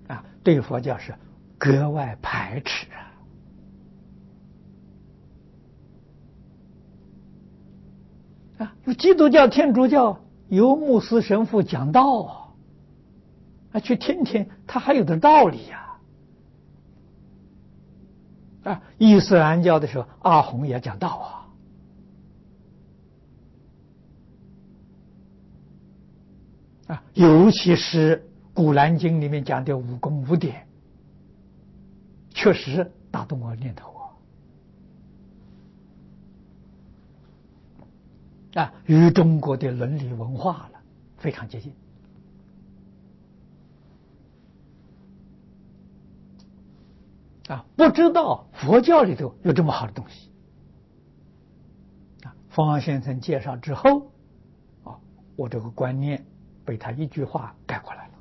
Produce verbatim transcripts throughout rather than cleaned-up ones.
啊，对佛教是格外排斥啊。啊，基督教、天主教有牧师神父讲道啊，啊，去听听，他还有点道理呀。啊，伊斯兰教的时候，阿訇也讲道啊。啊，尤其是《古兰经》里面讲的五功五典，确实打动我念头啊！啊，与中国的伦理文化了非常接近。啊，不知道佛教里头有这么好的东西。啊，方先生介绍之后，啊，我这个观念被他一句话概括来了。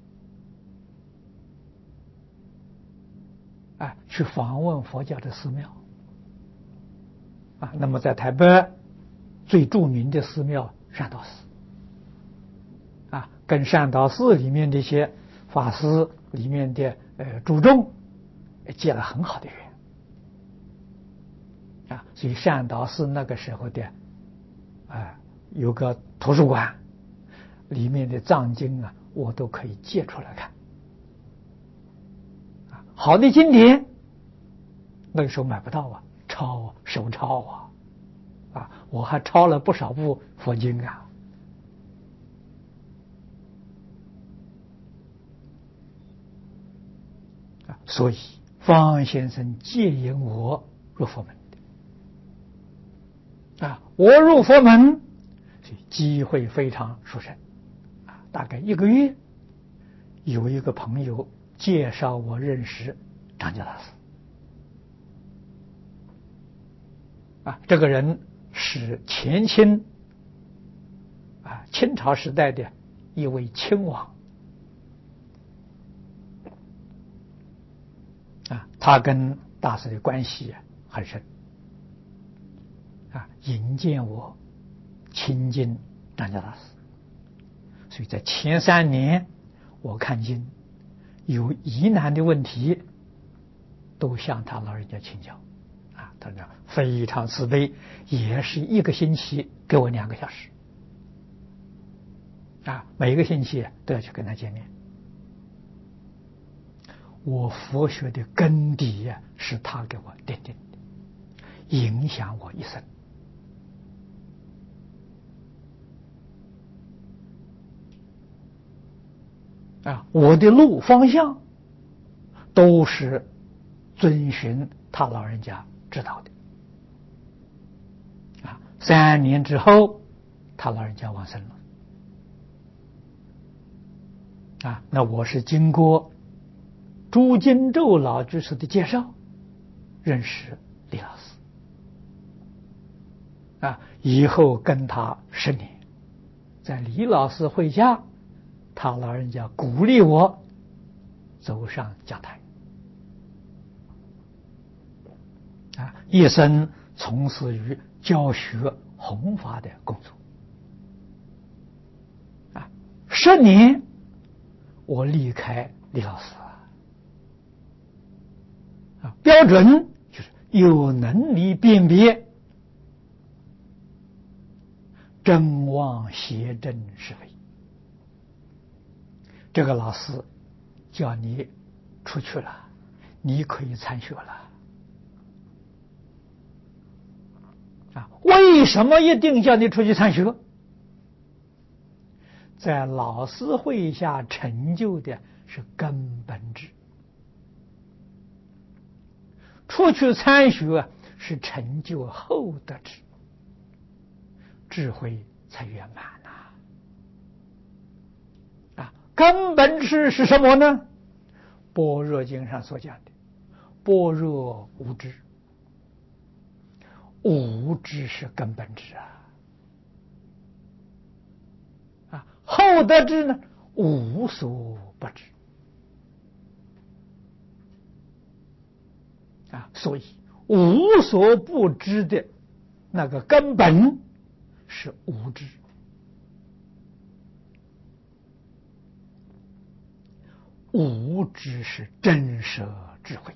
啊，去访问佛教的寺庙。啊，那么在台北最著名的寺庙善导寺，啊，跟善导寺里面的一些法师里面的呃主众结了很好的缘。啊，所以善导寺那个时候的啊有个图书馆，里面的藏经啊我都可以借出来看。啊，好的经典那个时候买不到啊，抄手抄啊。啊，我还抄了不少部佛经啊。啊，所以方先生接引我入佛门的。啊，我入佛门，机会非常殊胜。啊，大概一个月，有一个朋友介绍我认识张家大师。啊，这个人是前清啊清朝时代的一位亲王。啊，他跟大师的关系很深。啊，引荐我亲近张家大师。所以在前三年，我看经有疑难的问题，都向他老人家请教。啊，他讲非常慈悲，也是一个星期给我两个小时。啊，每个星期都要去跟他见面。我佛学的根底呀，是他给我奠定的，影响我一生。啊，我的路方向都是遵循他老人家指导的。啊，三年之后，他老人家往生了。啊，那我是经过朱金洲老居士的介绍，认识李老师。啊，以后跟他十年，在李老师会下，他老人家鼓励我走上讲台。啊，一生从事于教学弘法的工作。啊，十年我离开李老师。啊，标准就是有能力辨别真妄邪正是非。这个老师叫你出去了，你可以参学了。啊，为什么一定叫你出去参学？在老师会下成就的是根本智，出去参学是成就后得智，智慧才圆满呐。啊，根本智是什么呢？般若经上所讲的般若无知，无知是根本智啊。啊，后得智呢，无所不知。啊，所以无所不知的那个根本是无知。 无知是真实智慧。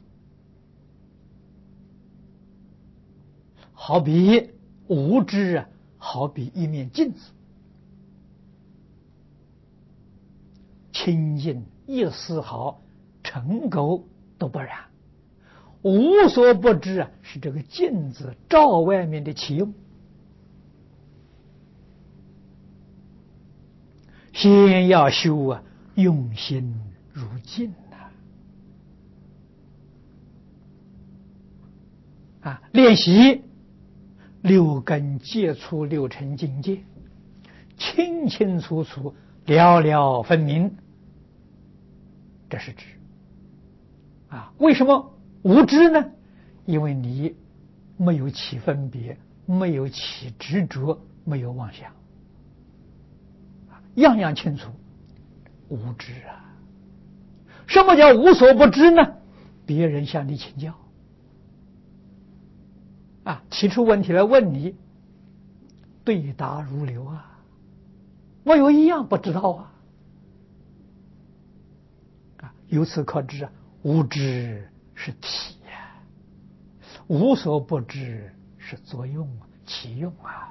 好比无知啊，好比一面镜子，清净一丝毫尘垢都不染。无所不知啊，是这个镜子照外面的起用。先要修啊，用心如镜呐！啊，练习六根接触六尘境界，清清楚楚、了了分明，这是知。啊，为什么无知呢？因为你没有起分别，没有起执着，没有妄想，样样清楚，无知啊！什么叫无所不知呢？别人向你请教，啊，提出问题来问你，对答如流啊，我有一样不知道啊，啊，由此可知啊，无知是体呀，无所不知是作用啊，其用啊。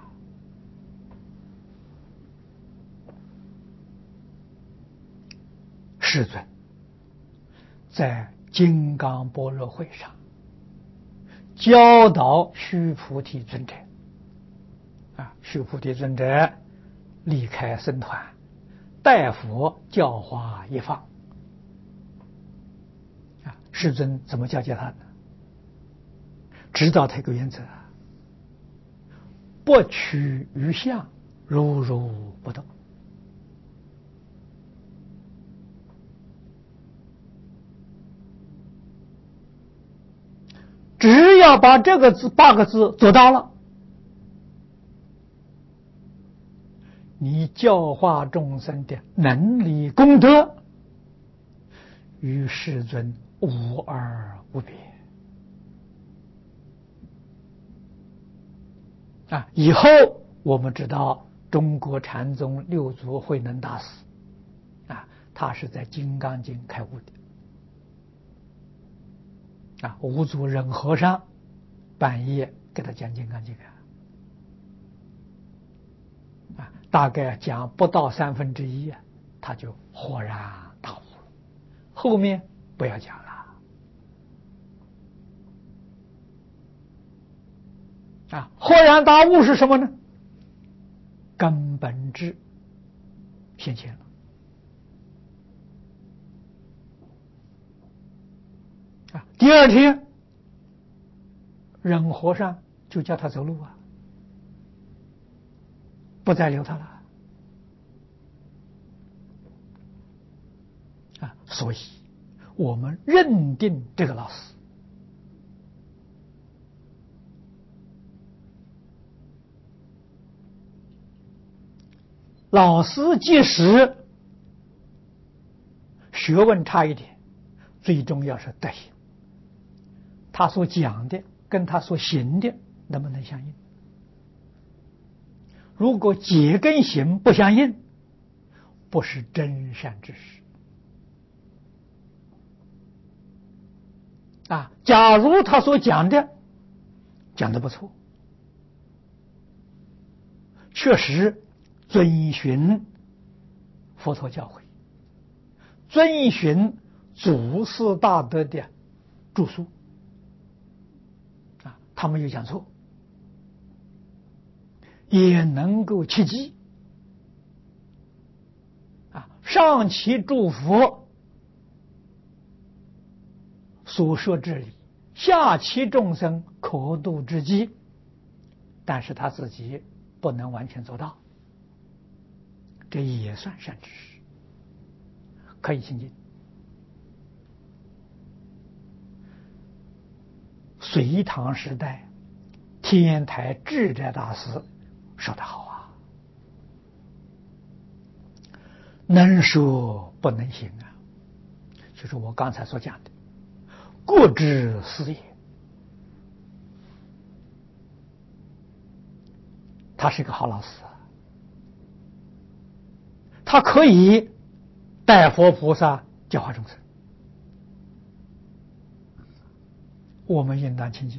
世尊在金刚般若会上教导须菩提尊者，啊，须菩提尊者离开僧团，代佛教化一方。啊，世尊怎么教教他呢？知道他一个原则：不取于相，如如不动。只要把这个字八个字做到了，你教化众生的能力功德与世尊无二无别啊！以后我们知道中国禅宗六祖慧能大师啊，他是在《金刚经》开悟的。啊，五祖忍和尚半夜给他讲《金刚经》啊，大概讲不到三分之一啊，他就豁然大悟了。后面不要讲了。啊，豁然大悟是什么呢？根本智现前了。啊，第二天，忍和尚就叫他走路啊，不再留他了。啊，所以我们认定这个老师，老师即使学问差一点，最重要是德行。他所讲的跟他所行的能不能相应？如果解跟行不相应，不是真善之事啊。假如他所讲的讲得不错，确实遵循佛陀教诲，遵循祖师大德的著述啊，他没有讲错，也能够契机啊，上其诸佛所说之理，下其众生可度之机，但是他自己不能完全做到，这也算善知识，可以亲近。隋唐时代天台智者大师说得好啊，能说不能行啊，就是我刚才所讲的过之思也。他是一个好老师，他可以代佛菩萨教化众生，我们应当亲近。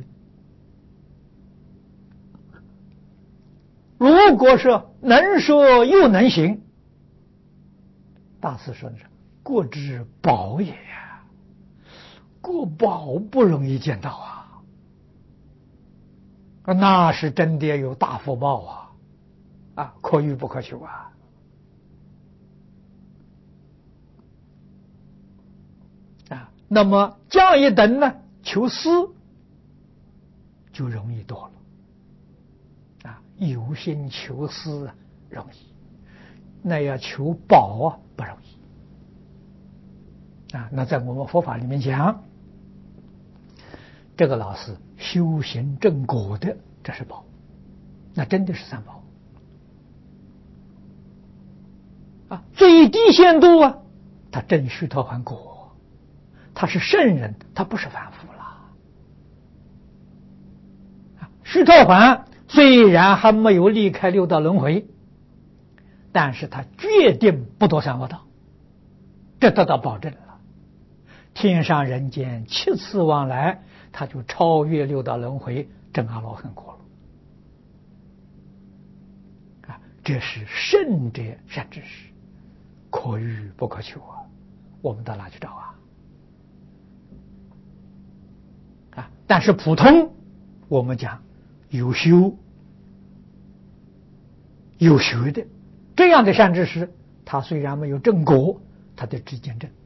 如果说能说又能行，大师说的是国之宝也呀，国宝不容易见到啊，那是真的有大福报啊，啊，可遇不可求啊。啊，那么降一等呢，求思就容易多了。啊，有心求思容易，那要求宝啊不容易。啊，那在我们佛法里面讲，这个老师修行正果的，这是宝，那真的是三宝。啊，最低限度啊，他正须陀洹果，他是圣人，他不是凡夫了。啊，须陀洹虽然还没有离开六道轮回，但是他决定不堕三恶道，这得到保证了。天上人间七次往来，他就超越六道轮回，证阿罗汉果了。啊，这是圣者善知识，可遇不可求啊！我们到哪去找啊？啊，但是普通我们讲有修有学的这样的善知识，他虽然没有正果，他得知见证。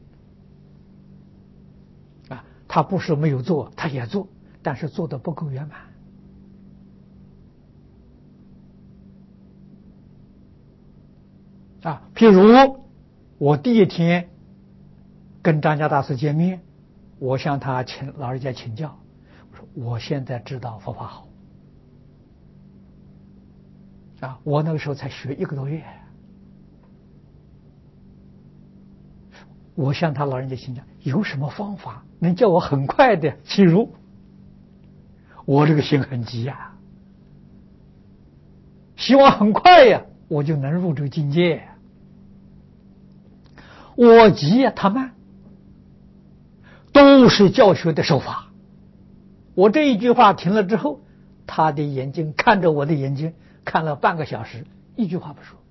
啊，他不是没有做，他也做，但是做的不够圆满。啊，譬如我第一天跟张家大师见面，我向他请老人家请教，我说我现在知道佛法好。啊，我那个时候才学一个多月，我向他老人家请教，有什么方法能叫我很快的进入？我这个心很急呀，希望很快呀，我就能入这个境界。我急呀，他慢，都是教学的手法。我这一句话停了之后，他的眼睛看着我的眼睛，看了半个小时，一句话不说。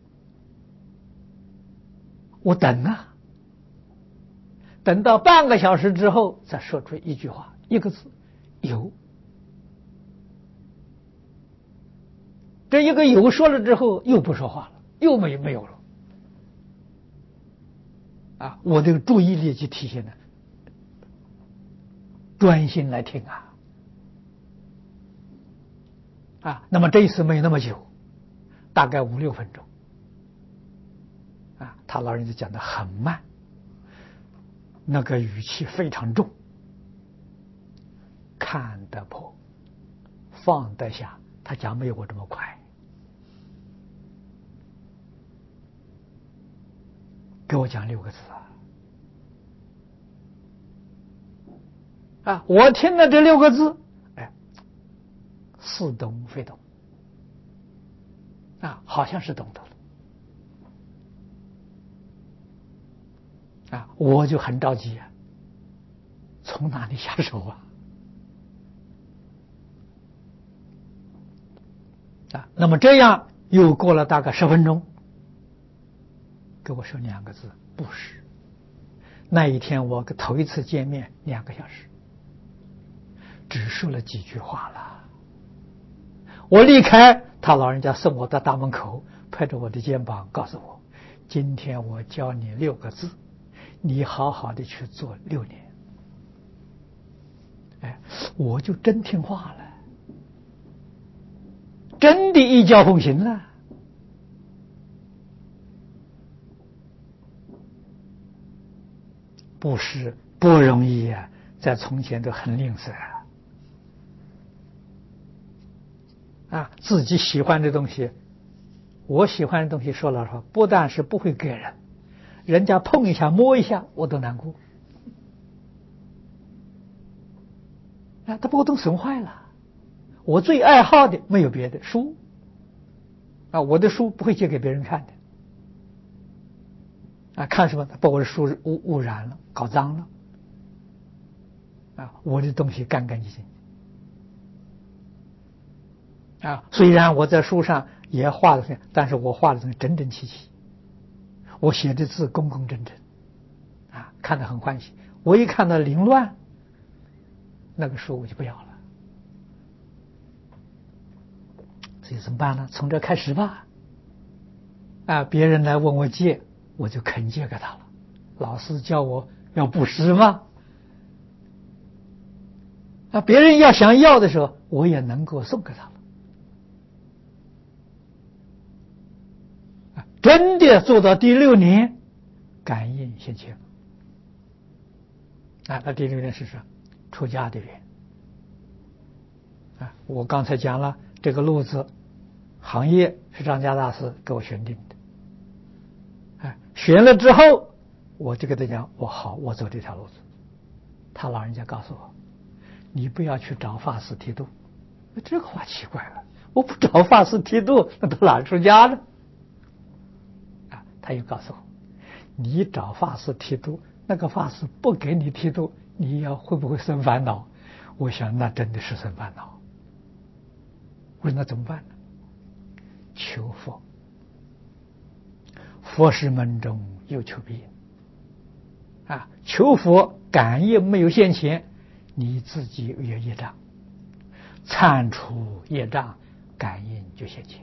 我等啊，等到半个小时之后，再说出一句话，一个字，有。这一个有说了之后，又不说话了，又没没有了。啊，我这个注意力就体现了专心来听啊。啊，那么这一次没有那么久，大概五六分钟。啊，他老人家讲的很慢，那个语气非常重，看得破，放得下，他讲没有我这么快。给我讲六个字啊！啊，我听了这六个字，哎，似懂非懂，啊，好像是懂得了。啊，我就很着急啊，从哪里下手啊？啊，那么这样又过了大概十分钟，给我说两个字：布施。那一天我头一次见面两个小时，只说了几句话了。我离开，他老人家送我到大门口，拍着我的肩膀告诉我：今天我教你六个字，你好好的去做六年。哎，我就真听话了，真的一教奉行了。布施不容易啊，在从前都很吝啬啊。啊，自己喜欢的东西，我喜欢的东西，说老实话，不但是不会给人，人家碰一下摸一下我都难过。啊，他把我都损坏了。我最爱好的没有别的书，啊，我的书不会借给别人看的。 啊，看什么？把我的书污污染了，搞脏了。啊，我的东西干干净净。啊，虽然我在书上也画了，但是我画的东西整整齐齐，我写的字工工整整，啊，看得很欢喜。我一看到凌乱，那个书我就不要了。所以怎么办呢？从这开始吧。啊，别人来问我借，我就肯借给他了。老师教我要布施吗？啊，别人要想要的时候，我也能够送给他了。啊，真的做到第六年，感应现前。啊，那第六年是什么？出家的缘。啊，我刚才讲了这个路子，行业是张家大师给我选定的。啊，选了之后，我就跟他讲，我好，我走这条路子。他老人家告诉我，你不要去找法师剃度。这个话奇怪了，我不找法师剃度，那到哪出家呢？啊，他又告诉我，你找法师剃度，那个法师不给你剃度，你要会不会生烦恼？我想那真的是生烦恼。我说那怎么办呢？求佛，佛是门中有求必应。啊，求佛感应没有现前，你自己有业障，铲除业障，感应就现前。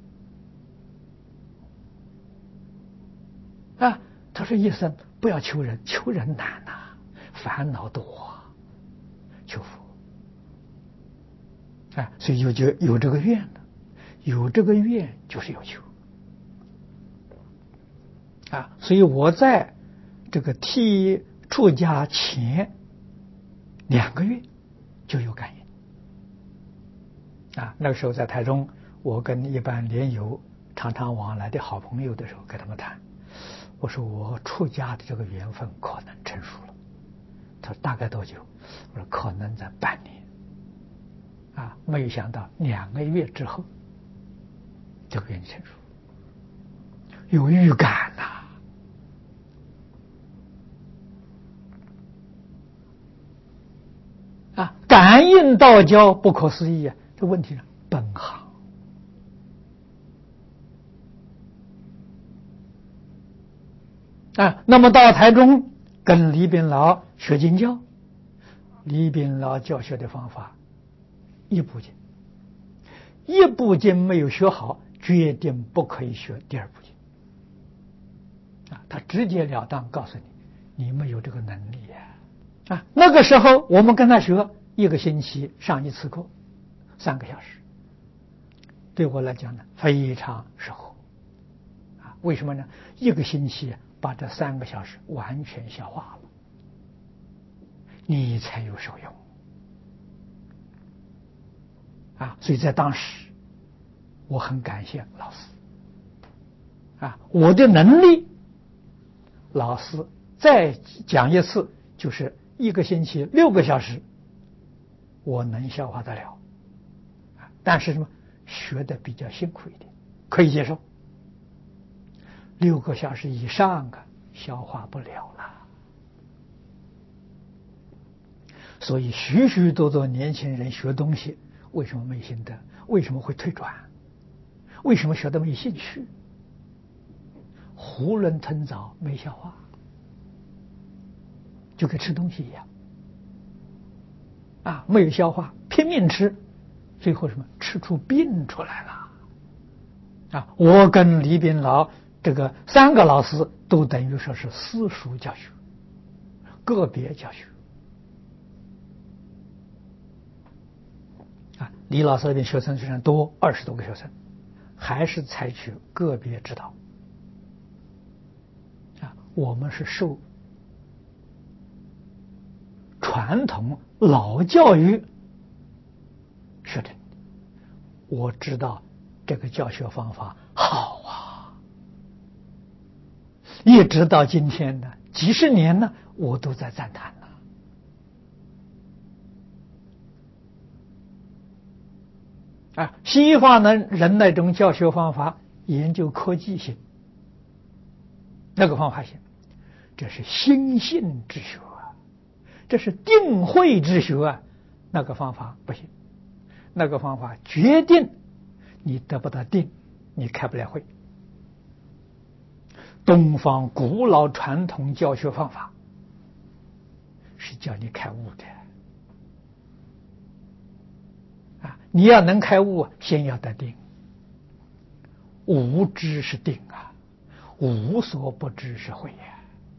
啊，他说医生不要求人，求人难呐、啊，烦恼多、啊，求佛。啊，所以有就有这个愿了，有这个愿就是有求。啊，所以我在这个剃出家前两个月就有感应。啊，那个时候在台中，我跟一般莲友常常往来的好朋友的时候，跟他们谈，我说我出家的这个缘分可能成熟了。他说大概多久？我说可能在半年。啊，没有想到两个月之后，这个缘成熟，有预感呐、啊。啊，感应道交不可思议啊！这问题是本行。啊，那么到台中跟李炳老学经教，李炳老教学的方法，一部经，一部经没有学好，决定不可以学第二部经。啊，他直截了当告诉你，你没有这个能力呀！啊，那个时候我们跟他学，一个星期上一次课，三个小时，对我来讲呢非常适合。啊，为什么呢？一个星期把这三个小时完全消化了，你才有受用。啊，所以在当时，我很感谢老师。啊，我的能力，老师再讲一次，就是一个星期六个小时，我能消化得了。但是什么，学的比较辛苦一点，可以接受。六个小时以上啊，消化不了了。所以许许多多年轻人学东西，为什么没心得？为什么会退转？为什么学得没兴趣？囫囵吞枣，没消化，就跟吃东西一样啊，没有消化，拼命吃，最后什么吃出病出来了啊！我跟李炳老这个三个老师都等于说是私塾教学，个别教学啊。李老师那边学生虽然多，二十多个学生，还是采取个别指导啊。我们是受传统老教育是的，我知道这个教学方法好啊，一直到今天呢，几十年呢，我都在赞叹呢。啊，西方呢人那种教学方法研究科技性， 那个方法行，这是心性之学啊，这是定慧之学啊，那个方法不行，那个方法决定你得不到定，你开不了慧。东方古老传统教学方法是叫你开悟的啊！你要能开悟，先要得定。无知是定啊，无所不知是慧呀。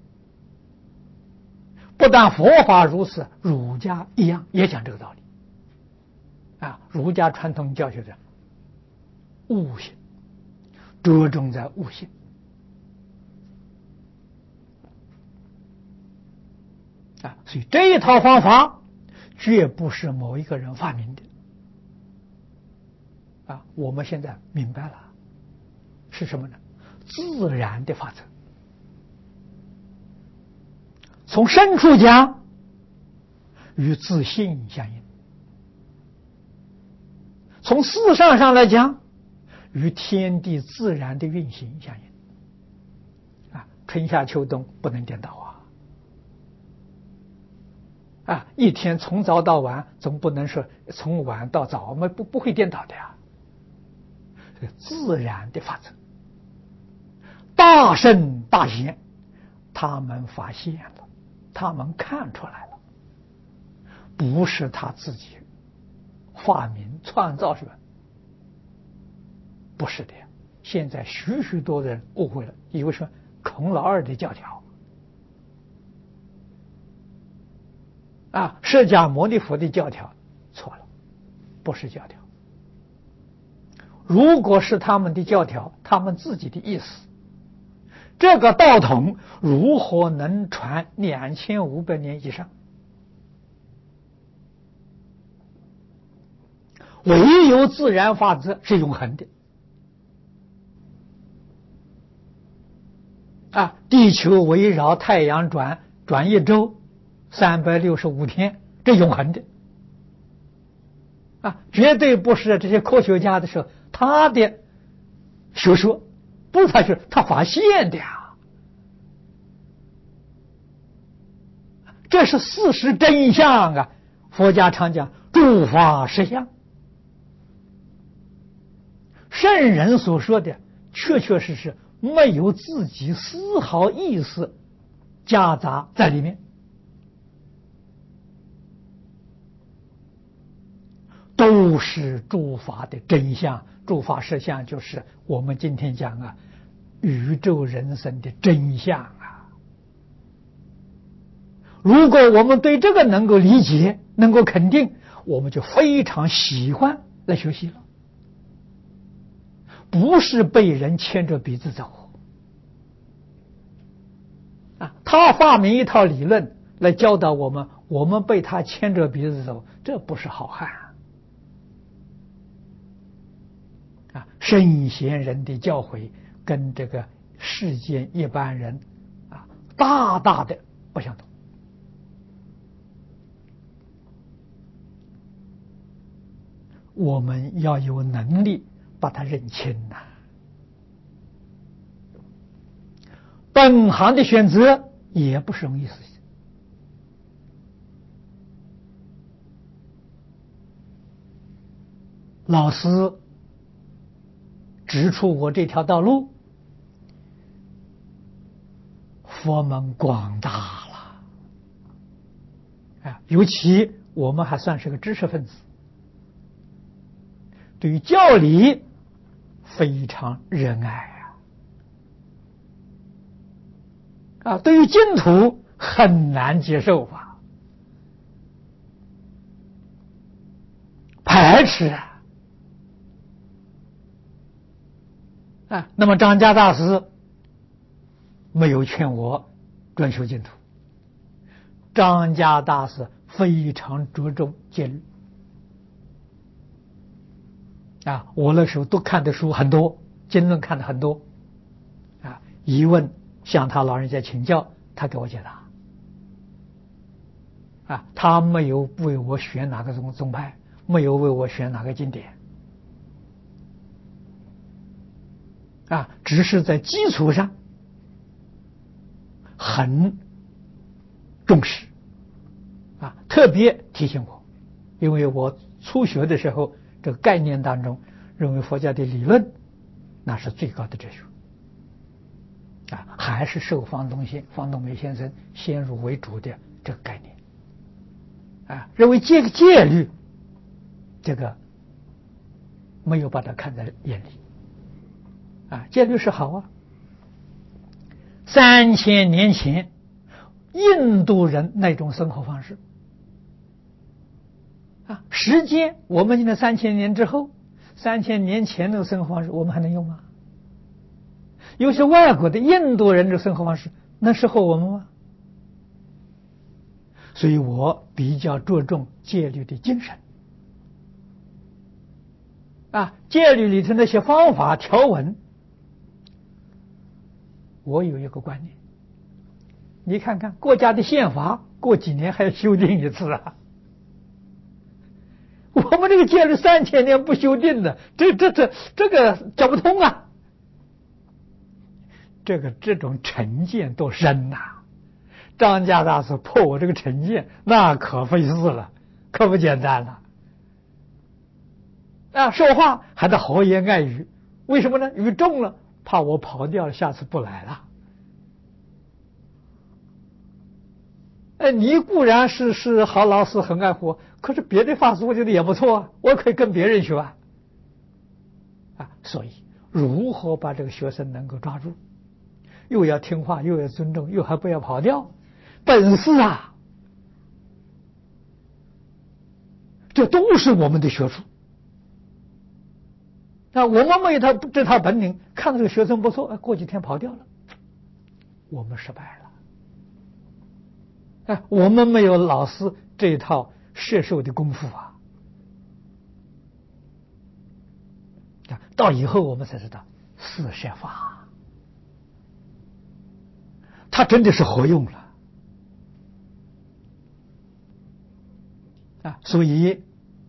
不但佛法如此，儒家一样也讲这个道理啊。儒家传统教学的悟性，着重在悟性。啊，所以这一套方法绝不是某一个人发明的啊！我们现在明白了，是什么呢？自然的法则。从深处讲，与自信相应；从事上上来讲，与天地自然的运行相应。啊，春夏秋冬不能颠倒啊！啊，一天从早到晚，总不能说从晚到早，我们不不会颠倒的呀。自然的法则，大圣大贤，他们发现了，他们看出来了，不是他自己发明创造，是吧？不是的，现在许许多人误会了，以为说孔老二的教条。啊，释迦牟尼佛的教条错了，不是教条。如果是他们的教条，他们自己的意思，这个道统如何能传两千五百年以上？唯有自然法则是永恒的。啊，地球围绕太阳转转一周。三百六十五天，这永恒的啊，绝对不是这些科学家的时候他的学说，不是他学，他发现的呀。这是事实真相啊！佛家常讲诸法实相，圣人所说的确确实实没有自己丝毫意思夹杂在里面。都是诸法的真相，诸法实相就是我们今天讲啊，宇宙人生的真相啊。如果我们对这个能够理解，能够肯定，我们就非常喜欢来学习了，不是被人牵着鼻子走啊。他发明一套理论来教导我们，我们被他牵着鼻子走，这不是好汉。啊，圣贤人的教诲跟这个世间一般人啊，大大的不相同。我们要有能力把它认清呐、啊。本行的选择也不是容易事情。老师指出我这条道路，佛门广大了啊！尤其我们还算是个知识分子，对于教理非常热爱啊！啊，对于净土很难接受啊，排斥啊！啊，那么张家大师没有劝我专修净土，张家大师非常着重戒律啊。我那时候都看的书很多，经论看的很多啊，疑问向他老人家请教，他给我解答啊。他没有为我选哪个宗宗派，没有为我选哪个经典啊，只是在基础上很重视啊，特别提醒我，因为我初学的时候，这个概念当中认为佛教的理论那是最高的哲学啊，还是受方东先方东梅先生先入为主的这个概念啊，认为戒戒律这个没有把它看在眼里啊，戒律是好啊。三千年前印度人那种生活方式啊，时间我们现在三千年之后，三千年前的生活方式我们还能用吗？有些外国的印度人的生活方式能适合我们吗？所以我比较着重戒律的精神啊，戒律里头那些方法条文，我有一个观念，你看看国家的宪法过几年还要修订一次啊，我们这个戒律三千年不修订的，这这这这个讲不通啊。这个这种成见多深呐、啊！张家大师破我这个成见，那可费事了，可不简单了。啊，说话还得豪言爱语，为什么呢？语重了，怕我跑掉了，下次不来了。哎，你固然是是好老师，很爱护我，可是别的法师我觉得也不错啊，我可以跟别人学啊。啊，所以如何把这个学生能够抓住？又要听话，又要尊重，又还不要跑掉，本事啊！这都是我们的学处。那我们没有他这套本领，看到这个学生不错，过几天跑掉了，我们失败了。哎，我们没有老师这一套摄受的功夫啊！到以后我们才知道四摄法。他真的是活用了啊！所以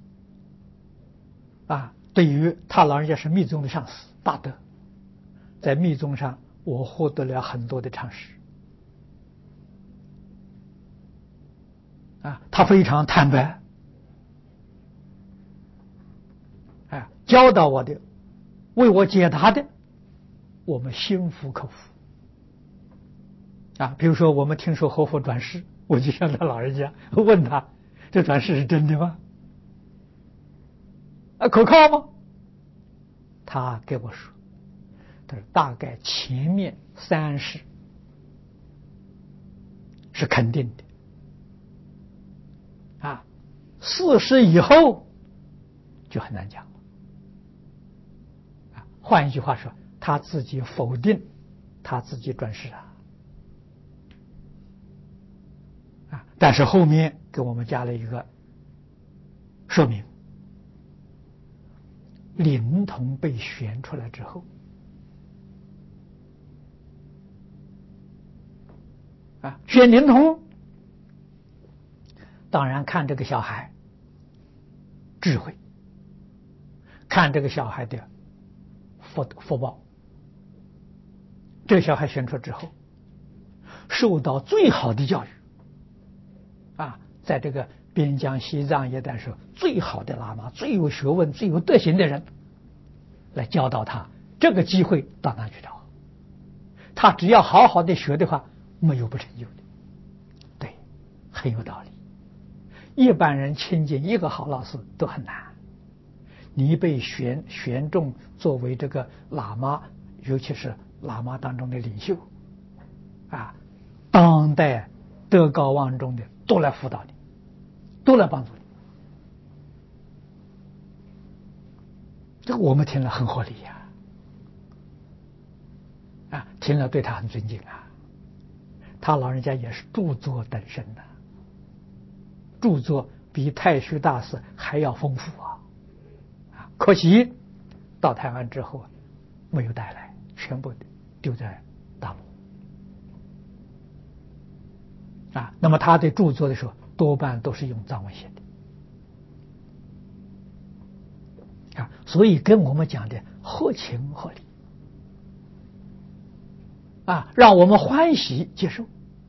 啊，对于他老人家是密宗的上师大德，在密宗上我获得了很多的常识啊，他非常坦白啊，教导我的，为我解答的，我们心服口服。啊，比如说我们听说活佛转世，我就向他老人家问他，这转世是真的吗？啊，可靠吗？他给我说，他说大概前面三世是肯定的，啊，四世以后就很难讲了。啊，换一句话说，他自己否定他自己转世啊。但是后面给我们加了一个说明，灵童被选出来之后，啊，选灵童，当然看这个小孩智慧，看这个小孩的福福报。这个小孩选出之后，受到最好的教育。啊，在这个边疆西藏一带时，最好的喇嘛、最有学问、最有德行的人来教导他，这个机会到哪去找？他只要好好的学的话，没有不成就的。对，很有道理。一般人亲近一个好老师都很难，你被选选中作为这个喇嘛，尤其是喇嘛当中的领袖，啊，当代德高望重的都来辅导你，都来帮助你。这个我们听了很合理呀、啊，啊，听了对他很尊敬啊。他老人家也是著作等身的，著作比太虚大师还要丰富啊。啊，可惜到台湾之后没有带来，全部丢在大陆。啊，那么他的著作的时候，多半都是用藏文写的，啊，所以跟我们讲的合情合理，啊，让我们欢喜接受。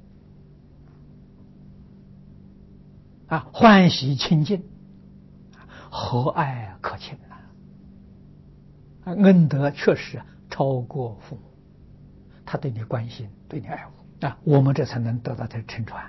啊，欢喜亲近，和蔼可亲呐，啊，恩德确实超过父母，他对你关心，对你爱护啊，我们这才能得到他的承传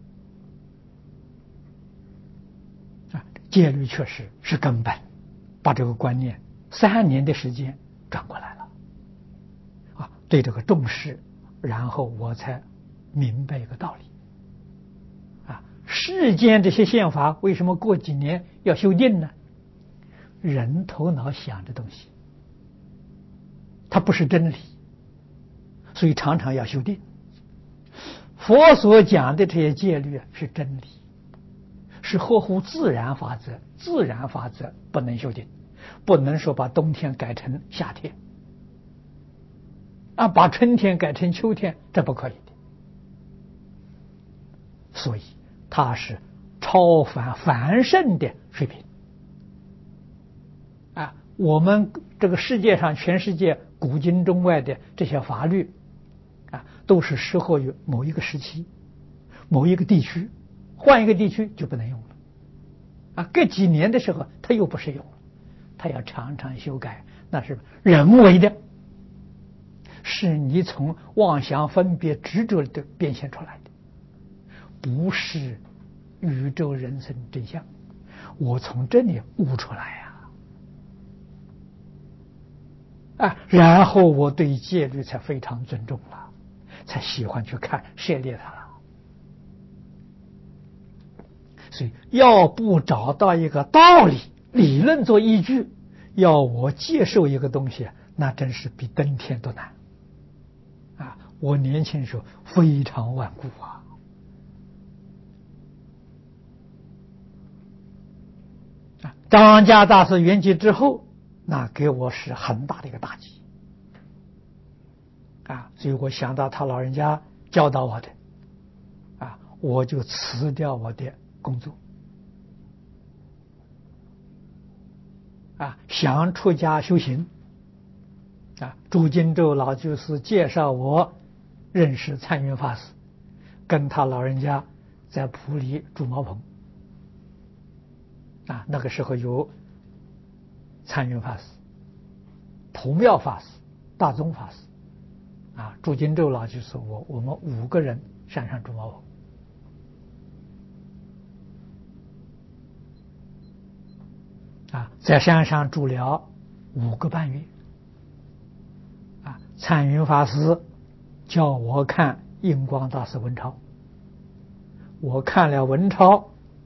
啊。戒律确实是根本，把这个观念三年的时间转过来了啊，对这个重视，然后我才明白一个道理啊，世间这些宪法为什么过几年要修订呢？人头脑想的东西，它不是真理，所以常常要修订。佛所讲的这些戒律是真理，是合乎自然法则，自然法则不能修订，不能说把冬天改成夏天啊，把春天改成秋天，这不可以的。所以它是超凡凡圣的水平啊！我们这个世界上，全世界古今中外的这些法律啊，都是适合于某一个时期、某一个地区，换一个地区就不能用了啊！隔几年的时候，它又不适用了，它要常常修改，那是人为的，是你从妄想、分别、执着的变现出来的，不是宇宙人生真相。我从这里悟出来呀、啊，啊，然后我对戒律才非常尊重了，才喜欢去看涉猎它了。所以要不找到一个道理、理论做依据，要我接受一个东西，那真是比登天都难啊！我年轻时候非常顽固啊。张家大师圆寂之后，那给我是很大的一个打击啊！所以我想到他老人家教导我的啊，我就辞掉我的工作啊，想出家修行啊。朱金洲老居士介绍我认识参云法师，跟他老人家在普里住茅棚啊，那个时候有参云法师、普妙法师、大宗法师啊，朱金洲老居士我我们五个人山上住茅棚啊，在山上住了五个半月啊。参云法师叫我看印光大师文钞，我看了文钞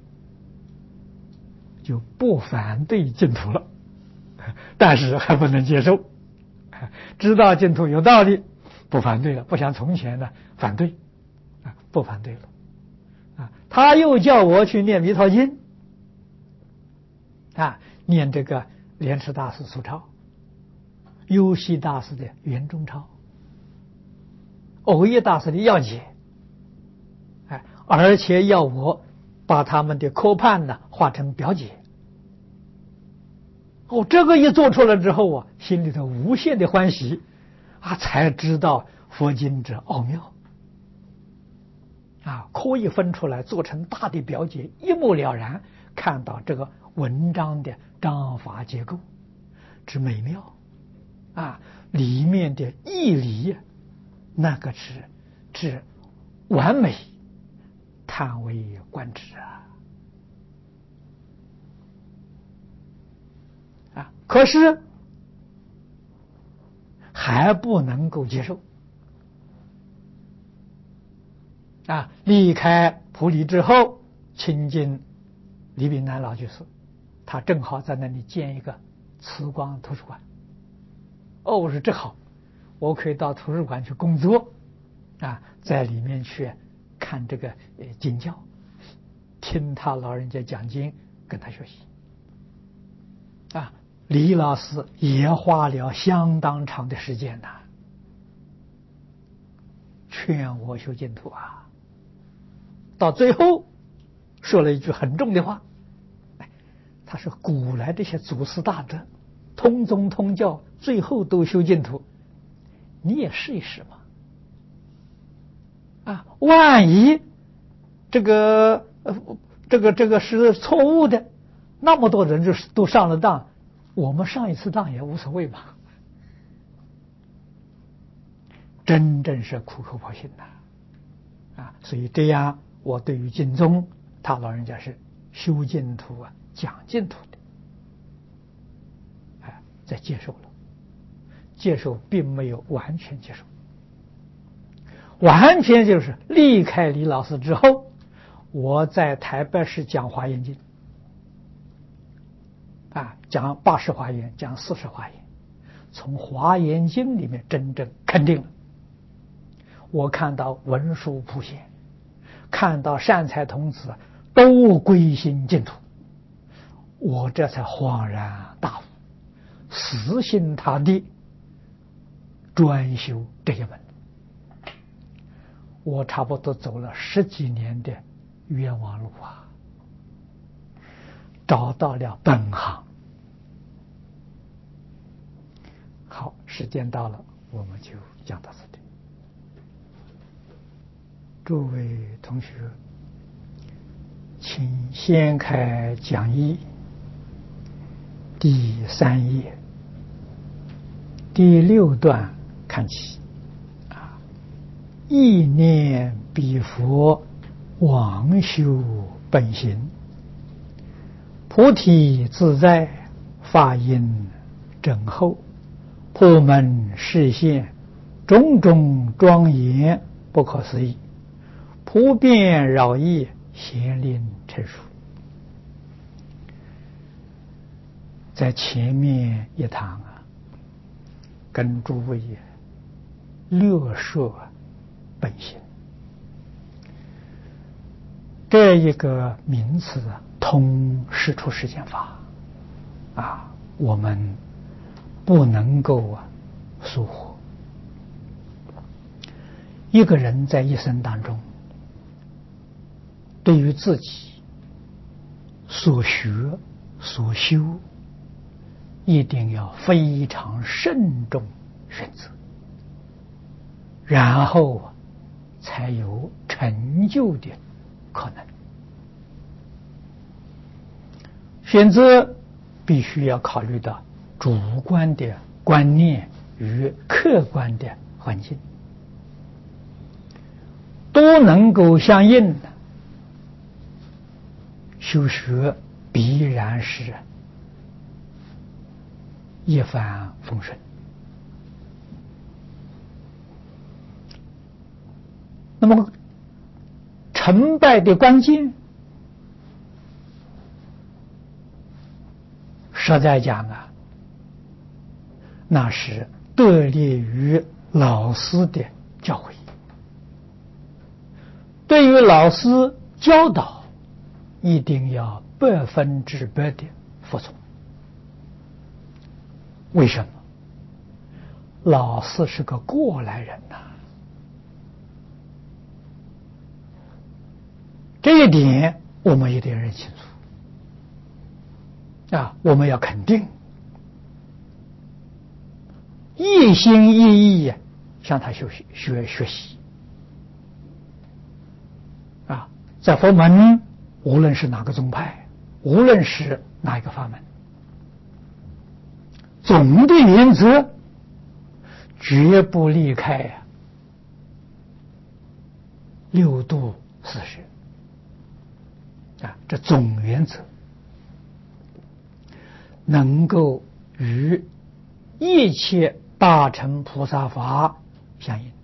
就不反对净土了，但是还不能接受，知道净土有道理，不反对了，不像从前呢反对啊，不反对了啊。他又叫我去念弥陀经啊，念这个莲池大师素钞、优溪大师的圆中钞、藕益大师的要解，哎，而且要我把他们的科判呢画成表解。哦，这个一做出来之后啊，心里头无限的欢喜啊，才知道佛经之奥妙啊，可以分出来做成大的表解，一目了然，看到这个文章的章法结构之美妙啊，里面的义理那个是是完美，叹为观止啊！啊，可是还不能够接受啊！离开普里之后，亲近李炳南老居士，他正好在那里建一个慈光图书馆。哦，我说这好，我可以到图书馆去工作啊，在里面去看这个呃经教，听他老人家讲经，跟他学习啊。李老师也花了相当长的时间呐、啊，劝我修净土啊。到最后说了一句很重的话，他说古来这些祖师大德通宗通教，最后都修净土，你也试一试嘛。啊，万一这个呃这个这个是错误的，那么多人就是都上了当，我们上一次当也无所谓嘛。真正是苦口婆心呐，啊，所以这样，我对于净宗，他老人家是修净土啊，讲净土的，哎，在接受了，接受并没有完全接受，完全就是离开李老师之后，我在台北市讲华严经，啊，讲八十华严，讲四十华严，从华严经里面真正肯定了。我看到文殊普贤，看到善财童子都归心净土，我这才恍然大悟，死心塌地专修这一门。我差不多走了十几年的冤枉路啊，找到了本行。好，时间到了，我们就讲到这里。诸位同学，请掀开讲义第三页第六段看起啊，意念彼佛妄修本行，菩提自在，法音正厚，破门示现，种种庄严不可思议，普遍饶益，贤令成熟。在前面一堂啊，跟诸位略说本性这一个名词啊，通世出世间法啊，我们不能够啊疏忽。一个人在一生当中，对于自己所学所修，一定要非常慎重选择，然后才有成就的可能。选择必须要考虑到主观的观念与客观的环境都能够相应的，修学必然是一帆风顺。那么成败的关键，实在讲啊，那是得力于老师的教诲，对于老师教导一定要百分之百的服从。为什么？老师是个过来人呐、啊，这一点我们一定要认清楚啊！我们要肯定，一心一意向他学习学学习啊！在佛门，无论是哪个宗派，无论是哪一个法门，总的原则绝不离开啊六度四摄啊，这总原则能够与一切大乘菩萨法相应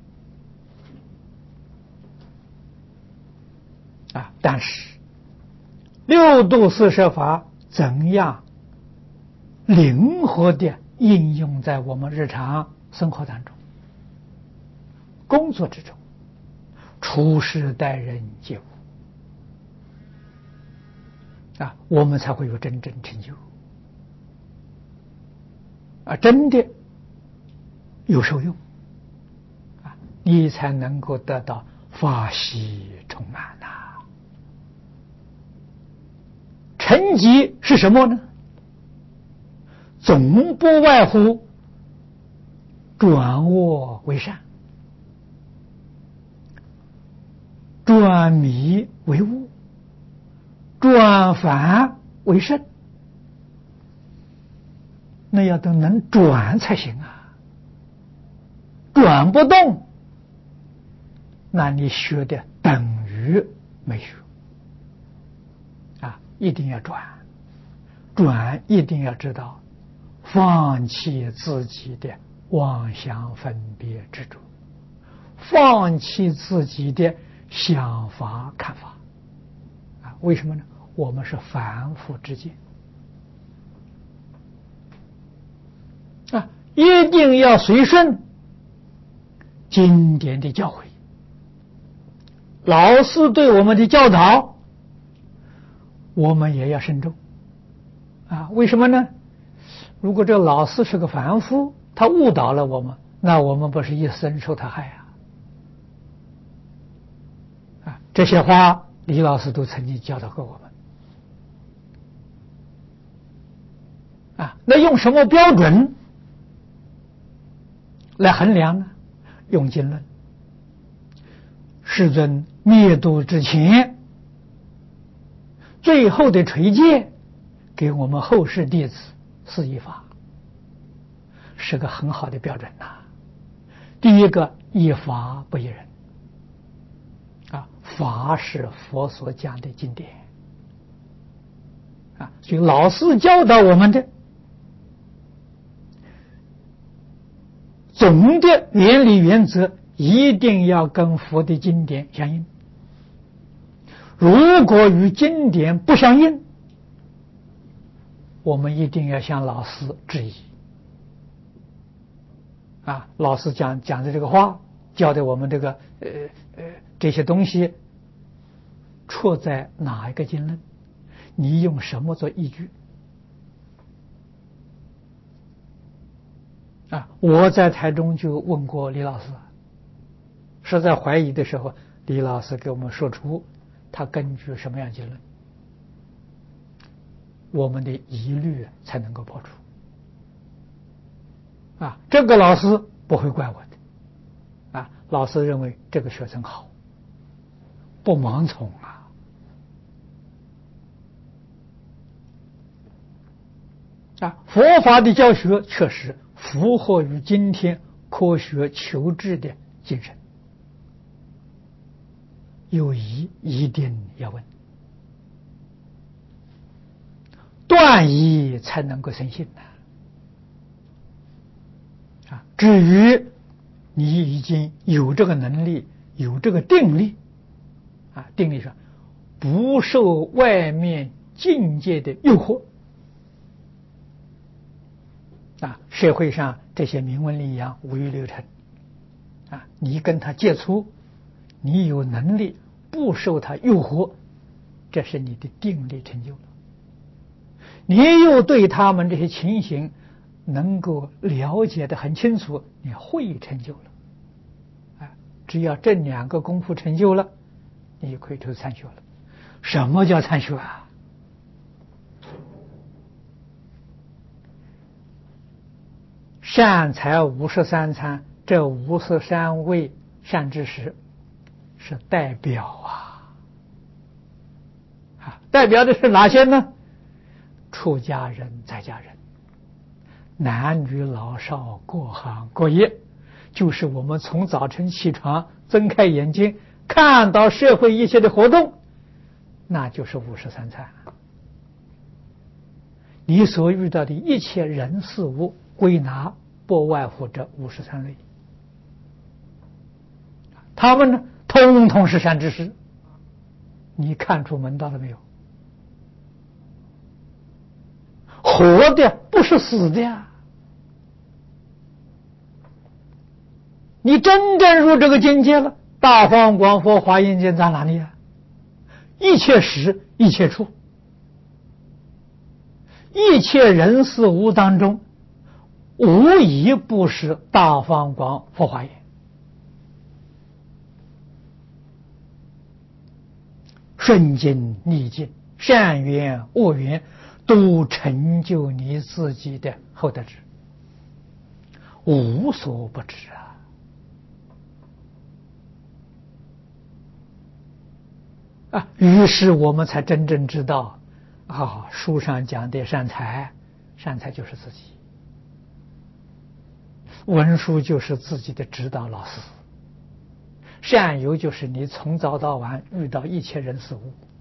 啊。但是六度四摄法怎样灵活的应用在我们日常生活当中、工作之中、处事待人接物啊，我们才会有真正成就啊，真的有受用啊，你才能够得到法喜充满呐、啊。成绩是什么呢？总不外乎转恶为善，转迷为悟， 转凡为圣，那要都能转才行啊，转不动，那你学的等于没学啊！一定要转，转一定要知道放弃自己的妄想分别执着，放弃自己的想法看法啊！为什么呢？我们是凡夫之见啊，一定要随顺经典的教诲，老师对我们的教导，我们也要慎重啊！为什么呢？如果这老师是个凡夫，他误导了我们，那我们不是一生受他害啊！啊，这些话李老师都曾经教导过我们啊。那用什么标准来衡量呢？用经论。世尊灭度之前，最后的垂戒给我们后世弟子四依法，是个很好的标准呐、啊。第一个，依法不依人啊，法是佛所讲的经典啊，所以老师教导我们的总的原理原则一定要跟佛的经典相应，如果与经典不相应，我们一定要向老师质疑啊！老师讲讲的这个话，教的我们这个呃呃这些东西，错在哪一个经论？你用什么做依据？啊！我在台中就问过李老师，实在怀疑的时候，李老师给我们说出他根据什么样经论，我们的疑虑才能够破除。啊，这个老师不会怪我的，啊，老师认为这个学生好，不盲从啊。啊，佛法的教学确实符合于今天科学求知的精神，有疑一定要问，断疑才能够生信呐。啊，至于你已经有这个能力，有这个定力，啊，定力上不受外面境界的诱惑。啊，社会上这些名闻利养、五欲六尘，啊，你跟他接触，你有能力不受他诱惑，这是你的定力成就了。你又对他们这些情形能够了解得很清楚，你会成就了。啊，只要这两个功夫成就了，你就可以投参学了。什么叫参学啊？善财五十三参，这五十三位善知识是代表啊，啊，代表的是哪些呢？出家人、在家人，男女老少，各行各业，就是我们从早晨起床，睁开眼睛，看到社会一切的活动，那就是五十三参。你所遇到的一切人事物，归纳不外乎这五十三类，他们呢，通通是善知识。你看出门道了没有？活的不是死的呀！你真正入这个境界了，大放广佛华严经在哪里啊？一切时一切处，一切人事物当中，无一不是大放广佛华严。顺境逆境，善缘恶缘，都成就你自己的厚德智，无所不知啊！ 啊，于是我们才真正知道，啊，书上讲的善财，善财就是自己，文殊就是自己的指导老师，善友就是你从早到晚遇到一切人事物